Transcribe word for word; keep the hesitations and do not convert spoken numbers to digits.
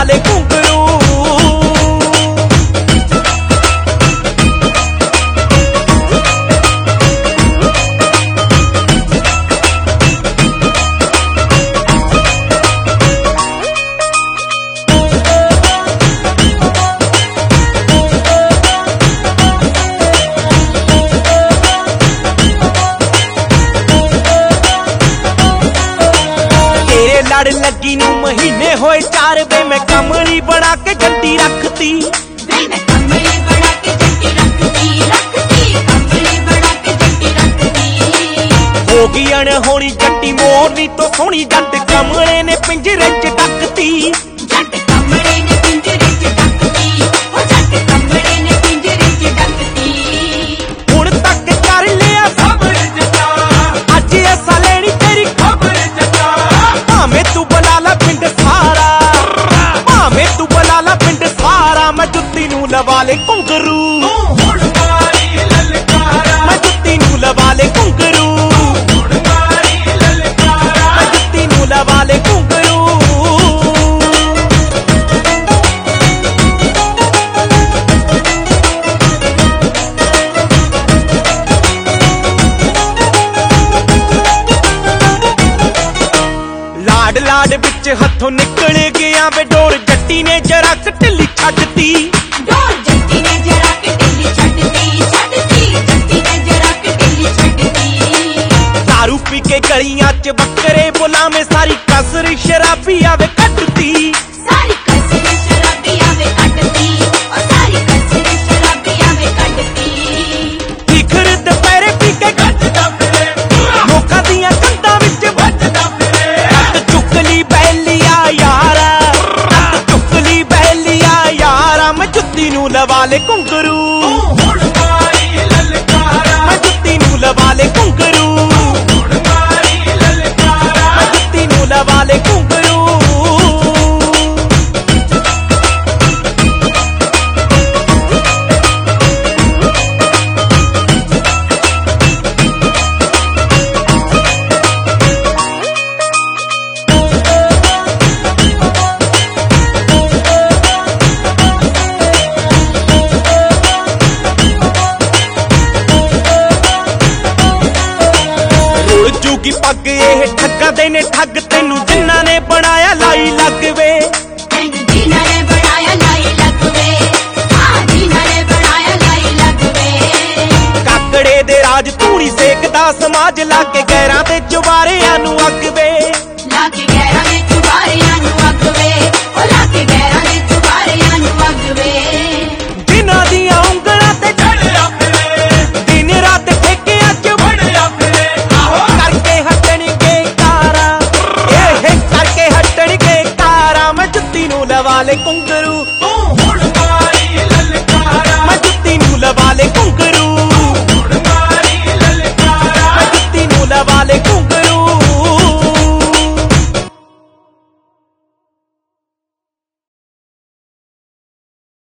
ले घुंघरू। लड़ लगी नू महीने होए चार वे मैं कमली बना के जट्टी रखती। कमली बना के जट्टी रखती रखती कमली बना के जट्टी रखती। हो गई अनहोनी जट्टी मोरनी तो सोहनी जट कमले ने पिंजरे च डकती। जट कमले ने पिंजरे च डकती ओ जट कमले ने पिंजरे च डकती। हुण तक कर लिया सब जटा अज ऐसा लेनी तेरी खबर जटा। भावें तू बुला ला पिंड सारा भावें तू बुला ला पिंड सारा मैं जुत्ती नू लवा ले घुंघरू। मैं जुत्ती नू लवा ले घुंघरू। मैं जुत्ती नू लवा ले घुंघरू। लाड लाड बिच हथों निकल गया वे डोर जट्टी ने जरा ढिली छड्डती। डोर जट्टी ने जरा ढिली छड्डती छड्डती जट्टी ने जरा ढिली छड्डती। दारू पी के गलियां च बकरे बुला में सारी कसर शराबी आवे कटती। सारी कसर शराबी आवे कटती ओ सारी कसर शराबी आवे कटती। लिखर दुपहरे पी के गजदा फिरे लोकां दियां कंधां विच ਵੱਜਦਾ ਫਿਰੇ। हथ चुक ली बैलिया यारा हथ चुक ली बैलिया यारा मैं जुत्ती नू लवा ले घुंघरू। मैं जुत्ती नू लवा ले घुंघरू। मैं जुत्ती नू लवा ले घुंघरू। की पग ये ठग्गा दे ने ठग तेनू जिन्ना ने बनाया लाई लग वे। जिन्ना ने बनाया लाई लग वे हां जिन्ना ने बनाया लाई लग वे। काकड़े दे राज धूड़ी सेकदा समाज लाके गैरां दे चुबारियां नू अग वे। लाके गैरां दे चुबारियां नू अग वे ओ लाके गैरां दे चुबारियां नू अग वे। जिन्हां दियां उंगलां ते चढ़िया फिरे दिन रात ठेकियां च बढ़िया फिरे। आहो करके हटणगे कारा एह करके हटणगे कारा मैं जुत्ती नू लवा ले घुंघरू।